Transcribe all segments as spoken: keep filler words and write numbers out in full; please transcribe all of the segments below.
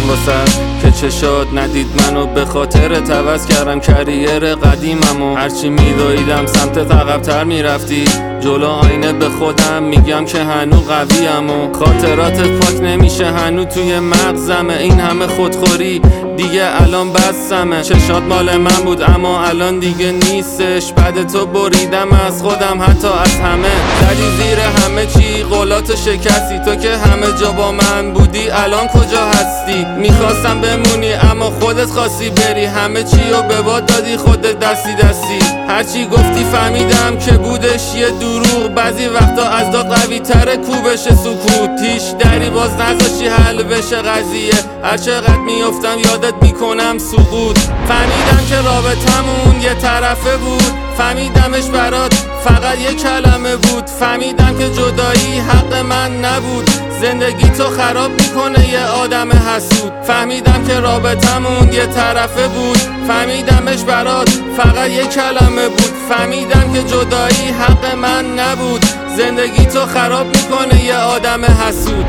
واسه که چشات ندید منو به خاطر عوض کردم کریر قدیممو. هرچی میدویدم سمت عقب‌تر میرفتی، جلو آینه به خودم میگم که هنو قویم و خاطراتت پاک نمیشه هنو توی مغزمه. این همه خودخوری دیگه الان بسمه. چشات مال من بود اما الان دیگه نیستش. بعد تو بریدم از خودم حتی از همه. زدی زیر همه چی قولات شکستی، تو که همه جا با من بودی الان کجا هستی؟ میخواستم بمونی اما خودت خواستی بری، همه چی رو به باد دادی خودت دستی دستی. هرچی گفتی فهمیدم که بودش یه دروغ، بعضی وقتا از داد قوی تره کوبش سکوت. هیچ دری باز نذاشی حل بشه قضیه، هر چقدر میافتم یادت میکنم سقوط. فهمیدم که رابطمون یه طرفه بود، فهمیدمش برات فقط یه کلمه بود. فهمیدم که جدایی حق من نبود، زندگی تو خراب میکنه یه آدم حسود. فهمیدم که رابطمون یه طرفه بود، فهمیدمش برات فقط یه کلمه بود. فهمیدم که جدایی حق من نبود، زندگی تو خراب میکنه یه آدم حسود.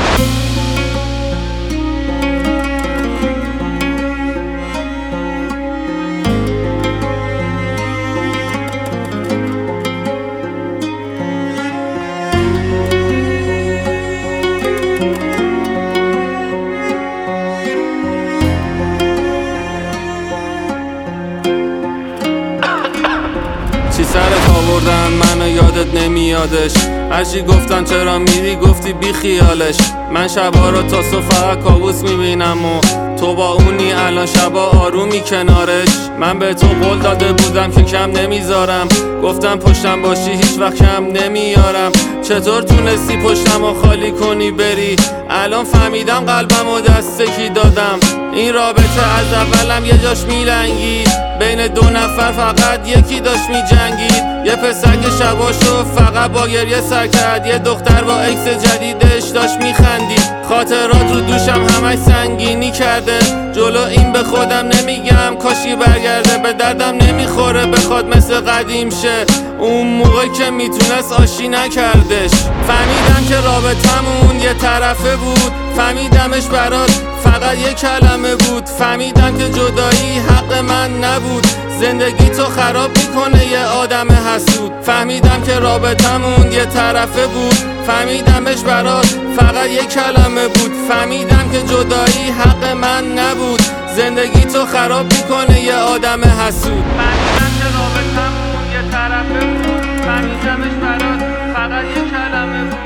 چی سرت آوردن منو یادت نمیادش، هرچی گفتن چرا میری گفتی بی خیالش. من شبا رو تا صبح فقط کابوس میبینم و تو با اونی الان شبا آرومی کنارش. من به تو قول داده بودم که کم نمیذارم، گفتم پشتم باشی هیچ وقت کم نمیارم. چطور تونستی پشتم رو خالی کنی بری؟ الان فهمیدم قلبم و دست کی دادم. این رابطه از اولم یه جاش میلنگید، بین دو نفر فقط یکی داشت میجنگید. یه پسر که شباشو فقط با گریه سر کرد، یه دختر با اکس جدیدش داشت میخندید. خاطرات رو دوشم همش سنگینی کرده، جلو این به خودم نمیگم کاشی برگرده. به دردم نمیخوره بخواد مثل قدیم شه، اون موقع که میتونست آشی نکردش. فهمیدم که رابطمون یه طرفه بود، فهمیدمش برات فقط یه کلمه بود. فهمیدم که جدایی حق من نبود، زندگی تو خراب میکنه یه آدم حسود. فهمیدم که رابطمون یه طرفه بود، فهمیدمش برات فقط یه کلمه بود. فهمیدم که جدایی حق من نبود، زندگی تو خراب میکنه یه آدم حسود. فهمیدم که رابطمون یه طرفه بود، فهمیدمش برات فقط یه کلمه بود.